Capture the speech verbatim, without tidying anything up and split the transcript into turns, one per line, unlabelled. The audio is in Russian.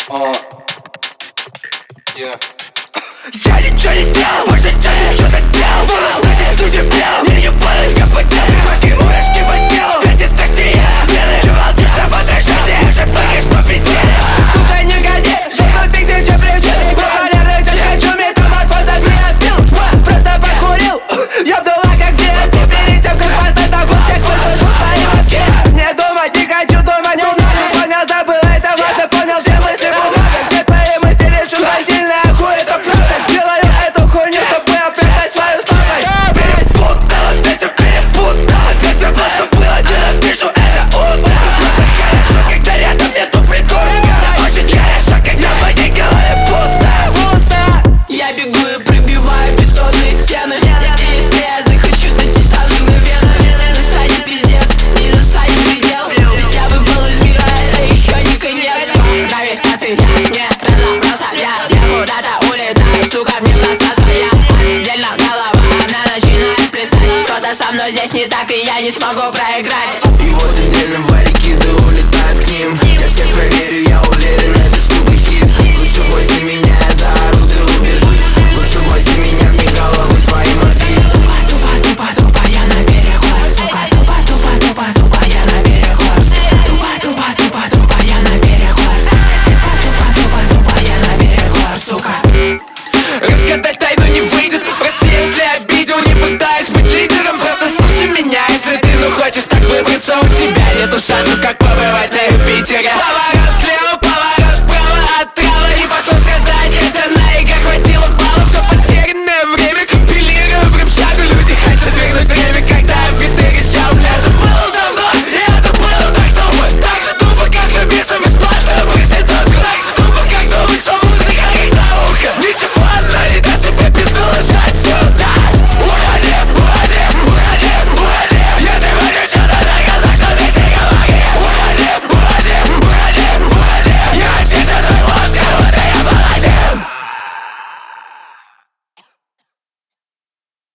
Uh, yeah.
Я ничего не делал, больше что-то что задел. Волос люди бел, меня было я потел. Кошки, мурашки по телу, ведь из тошнее. Белый жевал чисто в отражении, уже только что пиздели. Сука, не гони, чтобы ты сейчас приучил. Популярный сейчас хочу, метаморфоза приобрел. Просто покурил, я вдала как диатит. Перед тем, как поставить ногу, всех выслушал свои мозги. Не думать, не хочу думать, не надо. Понял, забыл, это важно, понял, все мысли бумага. Все твои мысли лишь инфантильная хуй, это правда. Делаю эту хуйню, чтобы оправдать свою слабость. Перепутала, ветер перепутала. Ветер в что было, ненавижу это утро. Просто хорошо, когда рядом нету придурка. Очень хорошо, когда в моей голове пусто. Пусто. Я бегу и пробиваю бетонные стены. Если я захочу, то титаны на вены. Душа не пиздец, ни душа не предел. Ведь я выпал из мира, это еще не конец. Гравитации не разобрался я. Я куда-то улетаю, сука, мне просто своя. Отдельно голова, она начинает плясать. Что-то со мной здесь не так, и я не смогу проиграть. И вот отдельно валики, да улетают к ним. Я всех проверю, я уверен, это штука хит. Лучше бойся меня, я заору, ты убежишь. Лучше бойся меня, мне голову